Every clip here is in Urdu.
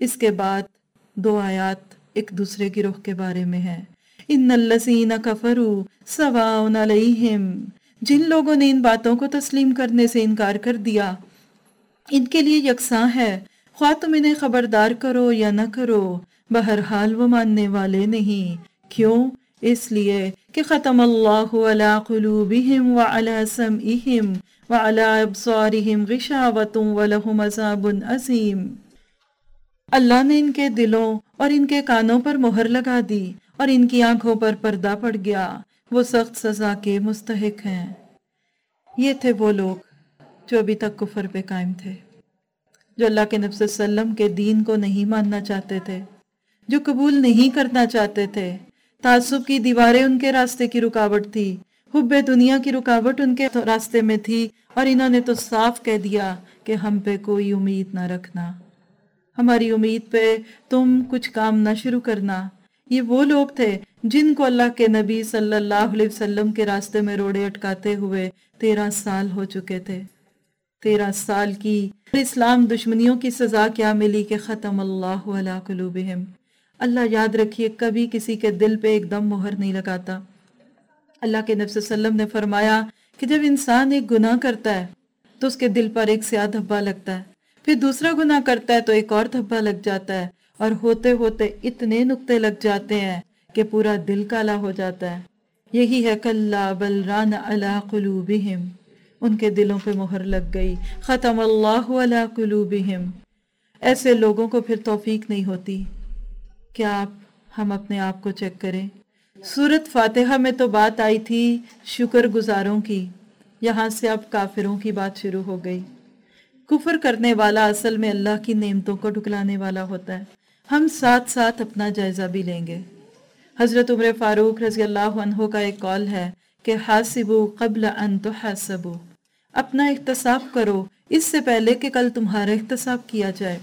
اس کے بعد 2 آیات ایک دوسرے گروہ کے بارے میں ہیں۔ ان الذین کفروا سواء علیہم، جن لوگوں نے ان باتوں کو تسلیم کرنے سے انکار کر دیا ان کے لیے یکساں ہے، خواہ تم انہیں خبردار کرو یا نہ کرو، بہرحال وہ ماننے والے نہیں۔ کیوں؟ اس لیے کہ ختم اللہ علی قلوبہم وعلی سمعہم وعلی ابصارہم غشاوۃ ولہم عذاب عظیم۔ اللہ نے ان کے دلوں اور ان کے کانوں پر مہر لگا دی اور ان کی آنکھوں پر پردہ پڑ گیا، وہ سخت سزا کے مستحق ہیں۔ یہ تھے وہ لوگ جو ابھی تک کفر پہ قائم تھے، جو اللہ کے نبی صلی اللہ علیہ وسلم کے دین کو نہیں ماننا چاہتے تھے، جو قبول نہیں کرنا چاہتے تھے۔ تعصب کی دیواریں ان کے راستے کی رکاوٹ تھی، حب دنیا کی رکاوٹ ان کے راستے میں تھی، اور انہوں نے تو صاف کہہ دیا کہ ہم پہ کوئی امید نہ رکھنا، ہماری امید پہ تم کچھ کام نہ شروع کرنا۔ یہ وہ لوگ تھے جن کو اللہ کے نبی صلی اللہ علیہ وسلم کے راستے میں روڑے اٹکاتے ہوئے 13 سال ہو چکے تھے۔ 13 سال کی اسلام دشمنیوں کی سزا کیا ملی کہ ختم اللہ علی قلوبہم۔ اللہ یاد رکھیے کبھی کسی کے دل پہ ایک دم مہر نہیں لگاتا۔ اللہ کے نبی صلی اللہ علیہ وسلم نے فرمایا کہ جب انسان ایک گناہ کرتا ہے تو اس کے دل پر ایک سیاہ دھبا لگتا ہے، پھر دوسرا گناہ کرتا ہے تو ایک اور دھبا لگ جاتا ہے، اور ہوتے ہوتے اتنے نقطے لگ جاتے ہیں کہ پورا دل کالا ہو جاتا ہے۔ یہی ہے کلا بل ران علی قلوبہم، ان کے دلوں پہ مہر لگ گئی، ختم اللہ علی قلوبہم۔ ایسے لوگوں کو پھر توفیق نہیں ہوتی۔ کیا ہم اپنے آپ کو چیک کریں؟ سورۃ فاتحہ میں تو بات آئی تھی شکر گزاروں کی، یہاں سے اب کافروں کی بات شروع ہو گئی۔ کفر کرنے والا اصل میں اللہ کی نعمتوں کو ٹھکرانے والا ہوتا ہے۔ ہم ساتھ ساتھ اپنا جائزہ بھی لیں گے۔ حضرت عمر فاروق رضی اللہ عنہ کا ایک قول ہے کہ حاسبوا قبل ان تحاسبوا، اپنا احتساب کرو اس سے پہلے کہ کل تمہارا احتساب کیا جائے۔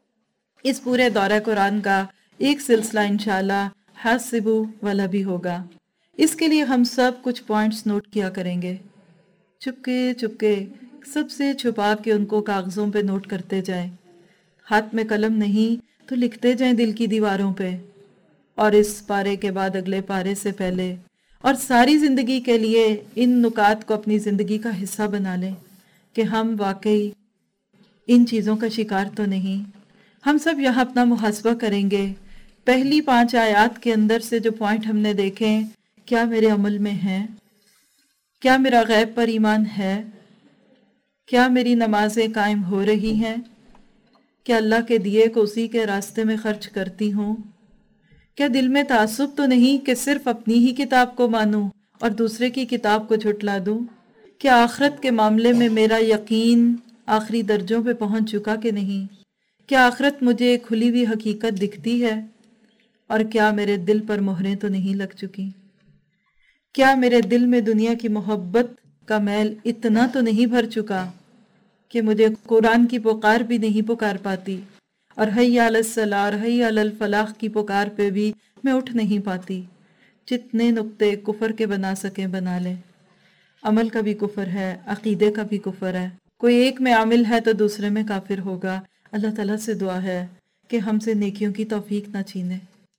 اس پورے دورہ قرآن کا ایک سلسلہ انشاءاللہ حاسبوا والا بھی ہوگا۔ اس کے لیے ہم سب کچھ پوائنٹس نوٹ کیا کریں گے، چپکے چپکے سب سے چھپا کے ان کو کاغذوں پہ نوٹ کرتے جائیں۔ ہاتھ میں قلم نہیں تو لکھتے جائیں دل کی دیواروں پہ، اور اس پارے کے بعد اگلے پارے سے پہلے اور ساری زندگی کے لیے ان نکات کو اپنی زندگی کا حصہ بنا لیں کہ ہم واقعی ان چیزوں کا شکار تو نہیں۔ ہم سب یہاں اپنا محاسبہ کریں گے۔ پہلی 5 آیات کے اندر سے جو پوائنٹ ہم نے دیکھے، کیا میرے عمل میں ہیں؟ کیا میرا غیب پر ایمان ہے؟ کیا میری نمازیں قائم ہو رہی ہیں؟ کیا اللہ کے دیے کو اسی کے راستے میں خرچ کرتی ہوں؟ کیا دل میں تعصب تو نہیں کہ صرف اپنی ہی کتاب کو مانوں اور دوسرے کی کتاب کو جھٹلا دوں؟ کیا آخرت کے معاملے میں میرا یقین آخری درجوں پہ پہنچ چکا کہ نہیں؟ کیا آخرت مجھے کھلی ہوئی حقیقت دکھتی ہے؟ اور کیا میرے دل پر مہریں تو نہیں لگ چکی؟ کیا میرے دل میں دنیا کی محبت کا میل اتنا تو نہیں بھر چکا کہ مجھے قرآن کی پکار بھی نہیں پکار پاتی، اور حی علی الصلاح اور حی علی الفلاح کی پکار پہ بھی میں اٹھ نہیں پاتی؟ جتنے نقطے کفر کے بنا سکیں بنا لیں۔ عمل کا بھی کفر ہے، عقیدے کا بھی کفر ہے۔ کوئی ایک میں عامل ہے تو دوسرے میں کافر ہوگا۔ اللہ تعالیٰ سے دعا ہے کہ ہم سے نیکیوں کی توفیق نہ چھینے۔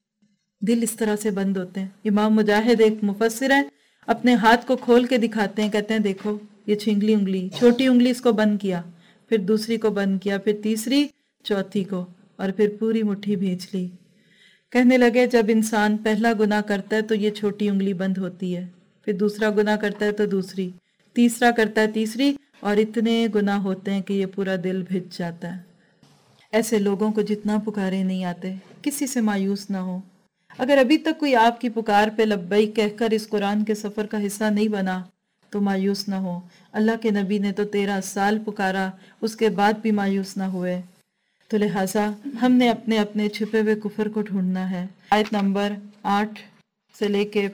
دل اس طرح سے بند ہوتے ہیں۔ امام مجاہد ایک مفسر ہیں، اپنے ہاتھ کو کھول کے دکھاتے ہیں، کہتے ہیں دیکھو یہ چھنگلی انگلی، چھوٹی انگلی اس کو بند کیا، پھر دوسری کو بند کیا، پھر تیسری، چوتھی کو، اور پھر پوری مٹھی بھیج لی۔ کہنے لگے جب انسان پہلا گناہ کرتا ہے تو یہ چھوٹی انگلی بند ہوتی ہے، پھر دوسرا گناہ کرتا ہے تو دوسری، تیسرا کرتا ہے تیسری، اور اتنے گناہ ہوتے ہیں کہ یہ پورا دل بھج جاتا ہے۔ ایسے لوگوں کو جتنا پکارے نہیں آتے، کسی سے مایوس نہ ہو۔ اگر ابھی تک کوئی آپ کی پکار پہ لبیک کہہ کر اس قرآن کے سفر کا حصہ نہیں بنا تو مایوس نہ ہو۔ اللہ کے نبی نے تو 13 سال پکارا، اس کے بعد بھی مایوس نہ ہوئے۔ تو لہٰذا ہم نے اپنے اپنے چھپے ہوئے کفر کو ڈھونڈنا ہے۔ آیت نمبر 8 سے لے کے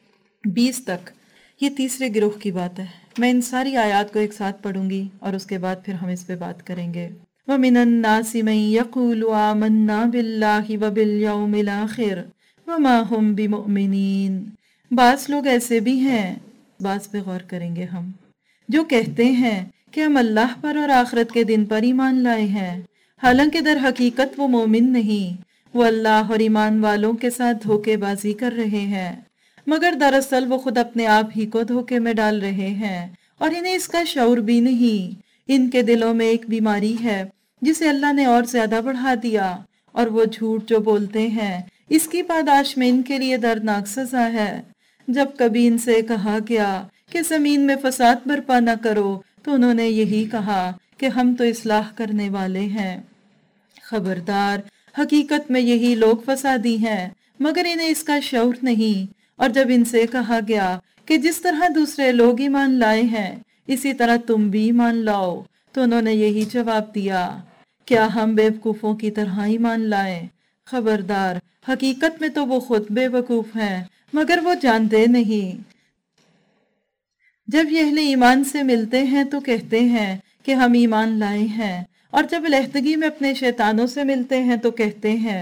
20 تک یہ تیسرے گروہ کی بات ہے۔ میں ان ساری آیات کو ایک ساتھ پڑھوں گی اور اس کے بعد پھر ہم اس پہ بات کریں گے۔ وَمِنَ النَّاسِ مَن يَقُولُ آمَنَّا بِاللَّهِ وَبِالْيَوْمِ الْآخِرِ وَمَا هُمْ بِمُؤْمِنِينَ۔ بعض لوگ ایسے بھی ہیں، بعض پہ غور کریں گے ہم، جو کہتے ہیں کہ ہم اللہ پر اور آخرت کے دن پر ایمان لائے ہیں، حالانکہ در حقیقت وہ مومن نہیں، وہ اللہ اور ایمان والوں کے ساتھ دھوکے بازی کر رہے ہیں، مگر دراصل وہ خود اپنے آپ ہی کو دھوکے میں ڈال رہے ہیں اور انہیں اس کا شعور بھی نہیں۔ ان کے دلوں میں ایک بیماری ہے جسے اللہ نے اور زیادہ بڑھا دیا، اور وہ جھوٹ جو بولتے ہیں اس کی پاداش میں ان کے لیے دردناک سزا ہے۔ جب کبھی ان سے کہا گیا کہ زمین میں فساد برپا نہ کرو تو انہوں نے یہی کہا کہ ہم تو اصلاح کرنے والے ہیں۔ خبردار، حقیقت میں یہی لوگ فسادی ہیں، مگر انہیں اس کا شعور نہیں۔ اور جب ان سے کہا گیا کہ جس طرح دوسرے لوگ ایمان لائے ہیں اسی طرح تم بھی ایمان لاؤ، تو انہوں نے یہی جواب دیا، کیا ہم بے وقوفوں کی طرح ایمان لائیں؟ خبردار، حقیقت میں تو وہ خود بے وقوف ہیں مگر وہ جانتے نہیں۔ جب یہ اہل ایمان سے ملتے ہیں تو کہتے ہیں کہ ہم ایمان لائے ہیں، اور جب علیحدگی میں اپنے شیطانوں سے ملتے ہیں تو کہتے ہیں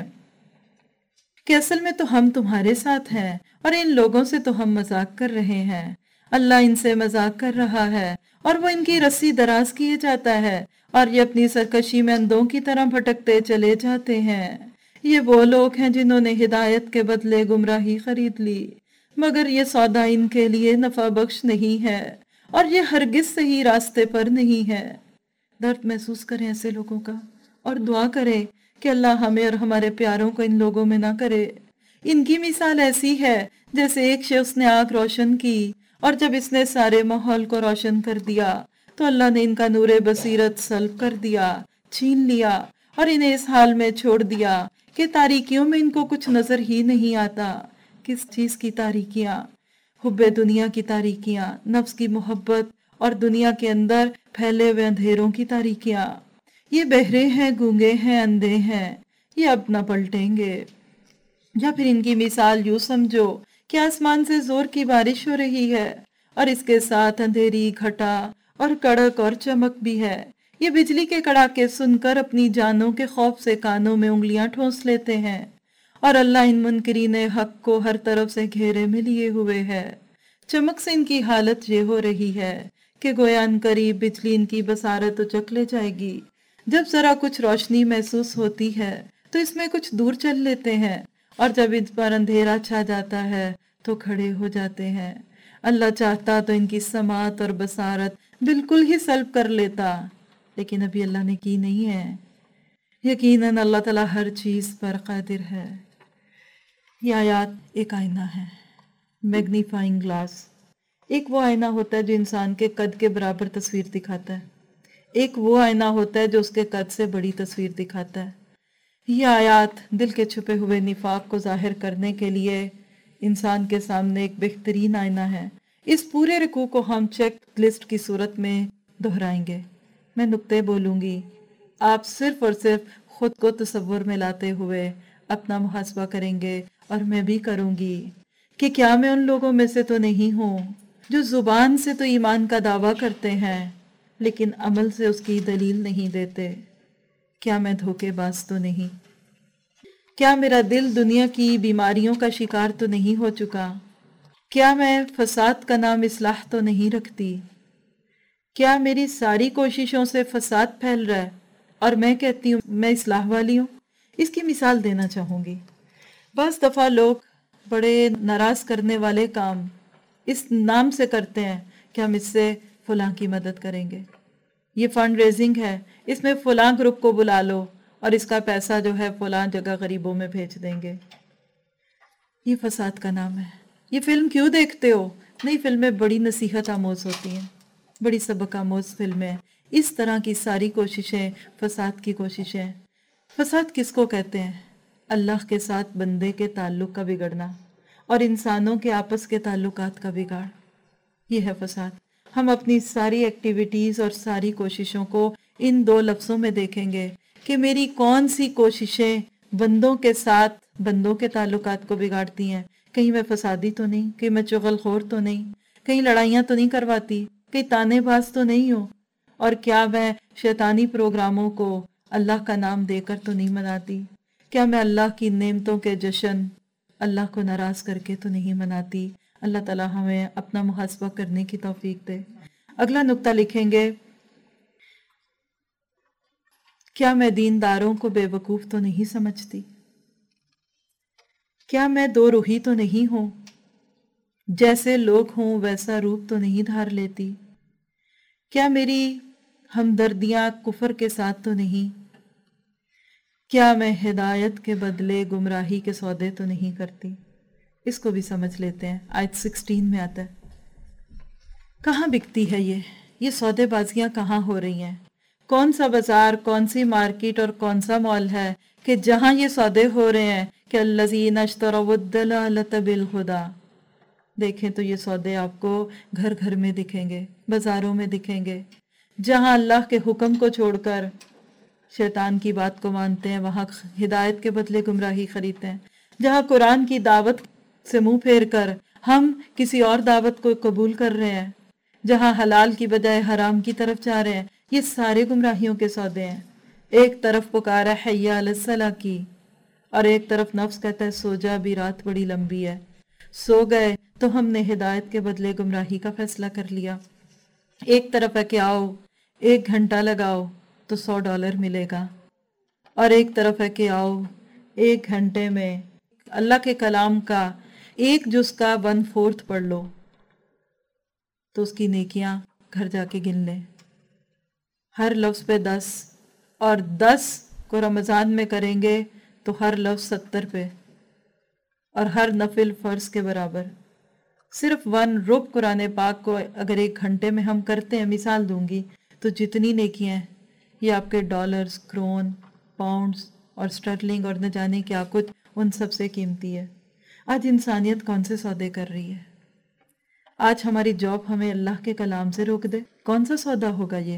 کہ اصل میں تو ہم تمہارے ساتھ ہیں اور ان لوگوں سے تو ہم مذاق کر رہے ہیں۔ اللہ ان سے مذاق کر رہا ہے اور وہ ان کی رسی دراز کیے جاتا ہے، اور یہ اپنی سرکشی میں اندھوں کی طرح بھٹکتے چلے جاتے ہیں۔ یہ وہ لوگ ہیں جنہوں نے ہدایت کے بدلے گمراہی خرید لی، مگر یہ سودا ان کے لیے نفع بخش نہیں ہے اور یہ ہرگز صحیح راستے پر نہیں ہے۔ درد محسوس کریں ایسے لوگوں کا اور دعا کریں کہ اللہ ہمیں اور ہمارے پیاروں کو ان لوگوں میں نہ کرے۔ ان کی مثال ایسی ہے جیسے ایک شخص نے آگ روشن کی، اور جب اس نے سارے ماحول کو روشن کر دیا تو اللہ نے ان کا نور بصیرت سلب کر دیا، چھین لیا، اور انہیں اس حال میں چھوڑ دیا کہ تاریکیوں میں ان کو کچھ نظر ہی نہیں آتا۔ کس چیز کی تاریکیاں؟ حب دنیا کی تاریکیاں، نفس کی محبت اور دنیا کے اندر پھیلے ہوئے اندھیروں کی تاریکیاں۔ یہ بہرے ہیں، گونگے ہیں، اندھے ہیں، یہ اب نہ پلٹیں گے۔ یا پھر ان کی مثال یوں سمجھو کہ آسمان سے زور کی بارش ہو رہی ہے اور اس کے ساتھ اندھیری، گھٹا اور کڑک اور چمک بھی ہے۔ یہ بجلی کے کڑاکے سن کر اپنی جانوں کے خوف سے کانوں میں انگلیاں ٹھونس لیتے ہیں، اور اللہ ان منکرین حق کو ہر طرف سے گھیرے میں لیے ہوئے ہے۔ چمک سے ان کی حالت یہ ہو رہی ہے کہ گویا ان قریب بجلی ان کی بصارت اچک لے جائے گی۔ جب ذرا کچھ روشنی محسوس ہوتی ہے تو اس میں کچھ دور چل لیتے ہیں، اور جب اس پر اندھیرا چھا جاتا ہے تو کھڑے ہو جاتے ہیں۔ اللہ چاہتا تو ان کی سماعت اور بصارت بالکل ہی سلب کر لیتا، لیکن ابھی اللہ نے کی نہیں ہے۔ یقیناً اللہ تعالیٰ ہر چیز پر قادر ہے۔ یہ آیات ایک آئینہ ہے، میگنیفائنگ گلاس۔ ایک وہ آئینہ ہوتا ہے جو انسان کے قد کے برابر تصویر دکھاتا ہے، ایک وہ آئینہ ہوتا ہے جو اس کے قد سے بڑی تصویر دکھاتا ہے۔ یہ آیات دل کے چھپے ہوئے نفاق کو ظاہر کرنے کے لیے انسان کے سامنے ایک بہترین آئینہ ہے۔ اس پورے رکوع کو ہم چیک لسٹ کی صورت میں دہرائیں گے۔ میں نقطے بولوں گی، آپ صرف اور صرف خود کو تصور میں لاتے ہوئے اپنا محاسبہ کریں گے، اور میں بھی کروں گی کہ کیا میں ان لوگوں میں سے تو نہیں ہوں جو زبان سے تو ایمان کا دعویٰ کرتے ہیں لیکن عمل سے اس کی دلیل نہیں دیتے؟ کیا میں دھوکے باز تو نہیں؟ کیا میرا دل دنیا کی بیماریوں کا شکار تو نہیں ہو چکا؟ کیا میں فساد کا نام اصلاح تو نہیں رکھتی؟ کیا میری ساری کوششوں سے فساد پھیل رہا ہے اور میں کہتی ہوں میں اصلاح والی ہوں؟ اس کی مثال دینا چاہوں گی۔ بعض دفعہ لوگ بڑے ناراض کرنے والے کام اس نام سے کرتے ہیں کہ ہم اس سے فلاں کی مدد کریں گے، یہ فنڈ ریزنگ ہے، اس میں فلاں گروپ کو بلا لو اور اس کا پیسہ جو ہے فلاں جگہ غریبوں میں بھیج دیں گے۔ یہ فساد کا نام ہے۔ یہ فلم کیوں دیکھتے ہو؟ نئی فلمیں بڑی نصیحت آموز ہوتی ہیں، بڑی سبق آموز فلمیں۔ اس طرح کی ساری کوششیں فساد کی کوششیں۔ فساد کس کو کہتے ہیں؟ اللہ کے ساتھ بندے کے تعلق کا بگڑنا اور انسانوں کے آپس کے تعلقات کا بگاڑ، یہ ہے فساد۔ ہم اپنی ساری ایکٹیویٹیز اور ساری کوششوں کو ان دو لفظوں میں دیکھیں گے کہ میری کون سی کوششیں بندوں کے ساتھ بندوں کے تعلقات کو بگاڑتی ہیں۔ کہیں میں فسادی تو نہیں، کہیں میں چغل خور تو نہیں، کہیں لڑائیاں تو نہیں کرواتی، کہیں تانے باز تو نہیں ہوں، اور کیا میں شیطانی پروگراموں کو اللہ کا نام دے کر تو نہیں مناتی؟ کیا میں اللہ کی نعمتوں کے جشن اللہ کو ناراض کر کے تو نہیں مناتی؟ اللہ تعالیٰ ہمیں اپنا محاسبہ کرنے کی توفیق دے۔ اگلا نقطہ لکھیں گے، کیا میں دینداروں کو بے وقوف تو نہیں سمجھتی؟ کیا میں دو روحی تو نہیں ہوں؟ جیسے لوگ ہوں ویسا روپ تو نہیں دھار لیتی؟ کیا میری ہمدردیاں کفر کے ساتھ تو نہیں؟ کیا میں ہدایت کے بدلے گمراہی کے سودے تو نہیں کرتی؟ اس کو بھی سمجھ لیتے ہیں۔ آیت 16 میں آتا ہے، کہاں بکتی ہے یہ سودے بازیاں کہاں ہو رہی ہیں؟ کون سا بازار، کون سی مارکیٹ اور کون سا مال ہے کہ جہاں یہ سودے ہو رہے ہیں کہ الذین اشتروا الضلالۃ بالہدی؟ دیکھیں تو یہ سودے آپ کو گھر گھر میں دکھیں گے، بازاروں میں دکھیں گے۔ جہاں اللہ کے حکم کو چھوڑ کر شیطان کی بات کو مانتے ہیں، وہاں ہدایت کے بدلے گمراہی خریدتے ہیں۔ جہاں قرآن کی دعوت سے منہ پھیر کر ہم کسی اور دعوت کو قبول کر رہے ہیں، جہاں حلال کی بجائے حرام کی طرف جا رہے ہیں، یہ سارے گمراہیوں کے سودے ہیں۔ ایک طرف پکارا حی علی الصلاح کی، اور ایک طرف نفس کہتا ہے سو جا بھی رات بڑی لمبی ہے۔ سو گئے تو ہم نے ہدایت کے بدلے گمراہی کا فیصلہ کر لیا۔ ایک طرف ہے کہ آؤ 1 گھنٹہ لگاؤ تو $100 ملے گا، اور ایک طرف ہے کہ آؤ 1 گھنٹے میں اللہ کے کلام کا 1 جز کا 1/4 پڑھ لو تو اس کی نیکیاں گھر جا کے گن لیں۔ ہر لفظ پہ 10، اور 10 کو رمضان میں کریں گے تو ہر لفظ 70 پہ، اور ہر نفل فرض کے برابر۔ صرف 1 رب قرآن پاک کو اگر 1 گھنٹے میں ہم کرتے ہیں، مثال دوں گی، تو جتنی نیکیاں ہیں یہ آپ کے ڈالرز، کرون، پاؤنڈز اور اسٹرلنگ اور نہ جانے کیا کچھ ان سب سے قیمتی ہے۔ آج انسانیت کون سے سودے کر رہی ہے؟ آج ہماری جاب ہمیں اللہ کے کلام سے روک دے، کون سا سودا ہوگا یہ؟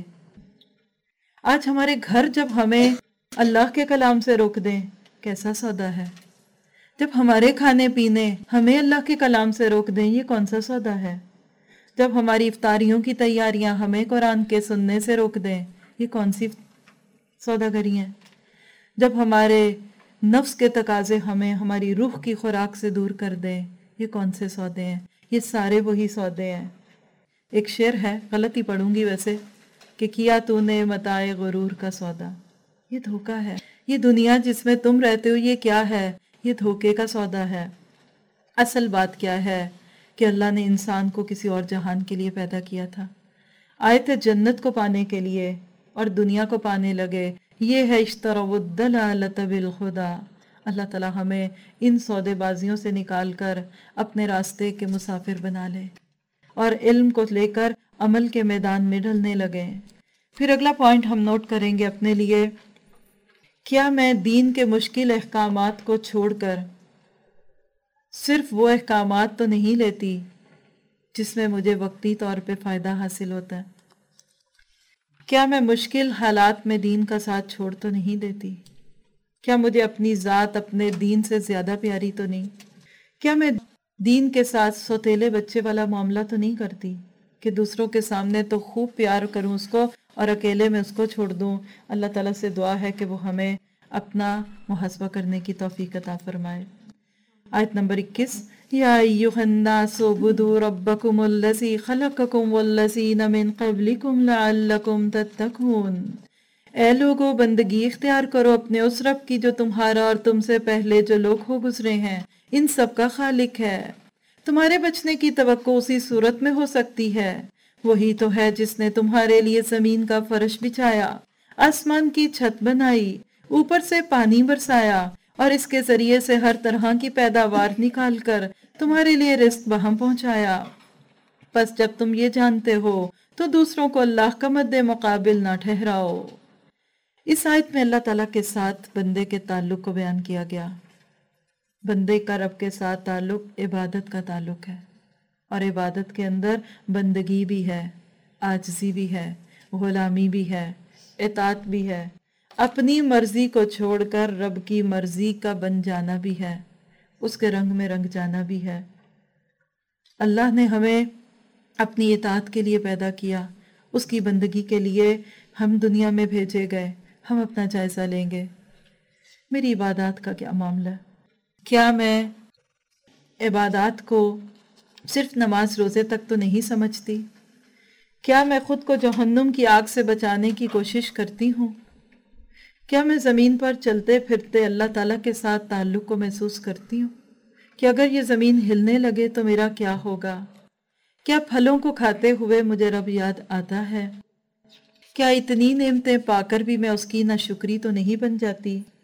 آج ہمارے گھر جب ہمیں اللہ کے کلام سے روک دیں، کیسا سودا ہے؟ جب ہمارے کھانے پینے ہمیں اللہ کے کلام سے روک دیں، یہ کون سا سودا ہے؟ جب ہماری افطاریوں کی تیاریاں ہمیں قرآن کے سننے سے روک دیں، یہ کون سی سوداگری ہیں؟ جب ہمارے نفس کے تقاضے ہمیں ہماری روح کی خوراک سے دور کر دیں، یہ کون سے سودے ہیں؟ یہ سارے وہی سودے ہیں۔ ایک شعر ہے، غلطی پڑھوں گی ویسے، کہ کیا تو نے متاع غرور کا سودا۔ یہ دھوکہ ہے۔ یہ دنیا جس میں تم رہتے ہو یہ کیا ہے؟ یہ دھوکے کا سودا ہے۔ اصل بات کیا ہے کہ اللہ نے انسان کو کسی اور جہان کے لیے پیدا کیا تھا، آئے تھے جنت کو پانے کے لیے، اور دنیا کو پانے لگے۔ یہ ہے اشتروا الضلالۃ بالہدی۔ اللہ تعالیٰ ہمیں ان سودے بازیوں سے نکال کر اپنے راستے کے مسافر بنا لے، اور علم کو لے کر عمل کے میدان میں ڈھلنے لگے۔ پھر اگلا پوائنٹ ہم نوٹ کریں گے اپنے لیے، کیا میں دین کے مشکل احکامات کو چھوڑ کر صرف وہ احکامات تو نہیں لیتی جس میں مجھے وقتی طور پہ فائدہ حاصل ہوتا ہے؟ کیا میں مشکل حالات میں دین کا ساتھ چھوڑ تو نہیں دیتی؟ کیا مجھے اپنی ذات اپنے دین سے زیادہ پیاری تو نہیں؟ کیا میں دین کے ساتھ سوتیلے بچے والا معاملہ تو نہیں کرتی کہ دوسروں کے سامنے تو خوب پیار کروں اس کو اور اکیلے میں اس کو چھوڑ دوں؟ اللہ تعالیٰ سے دعا ہے کہ وہ ہمیں اپنا محاسبہ کرنے کی توفیق عطا فرمائے۔ آیت نمبر 21، یا ایھا الناس اعبدوا ربکم الذی خلقکم والذین من قبلکم لعلکم تتقون۔ اے لوگو، بندگی اختیار کرو اپنے اس رب کی جو تمہارا اور تم سے پہلے جو لوگ ہو گزرے ہیں ان سب کا خالق ہے۔ تمہارے بچنے کی توقع اسی صورت میں ہو سکتی ہے، وہی تو ہے جس نے تمہارے لیے زمین کا فرش بچھایا، آسمان کی چھت بنائی، اوپر سے پانی برسایا، اور اس کے ذریعے سے ہر طرح کی پیداوار نکال کر تمہارے لیے رزق بہم پہنچایا۔ پس جب تم یہ جانتے ہو تو دوسروں کو اللہ کا مد مقابل نہ ٹھہراؤ۔ اس آیت میں اللہ تعالیٰ کے ساتھ بندے کے تعلق کو بیان کیا گیا۔ بندے کا رب کے ساتھ تعلق عبادت کا تعلق ہے، اور عبادت کے اندر بندگی بھی ہے، عاجزی بھی ہے، غلامی بھی ہے، اطاعت بھی ہے، اپنی مرضی کو چھوڑ کر رب کی مرضی کا بن جانا بھی ہے، اس کے رنگ میں رنگ جانا بھی ہے۔ اللہ نے ہمیں اپنی اطاعت کے لیے پیدا کیا، اس کی بندگی کے لیے ہم دنیا میں بھیجے گئے۔ ہم اپنا جائزہ لیں گے، میری عبادات کا کیا معاملہ ہے؟ کیا میں عبادات کو صرف نماز روزے تک تو نہیں سمجھتی؟ کیا میں خود کو جہنم کی آگ سے بچانے کی کوشش کرتی ہوں؟ کیا میں زمین پر چلتے پھرتے اللہ تعالیٰ کے ساتھ تعلق کو محسوس کرتی ہوں کہ اگر یہ زمین ہلنے لگے تو میرا کیا ہوگا؟ کیا پھلوں کو کھاتے ہوئے مجھے رب یاد آتا ہے؟ کیا اتنی نعمتیں پا کر بھی میں اس کی ناشکری تو نہیں بن جاتی؟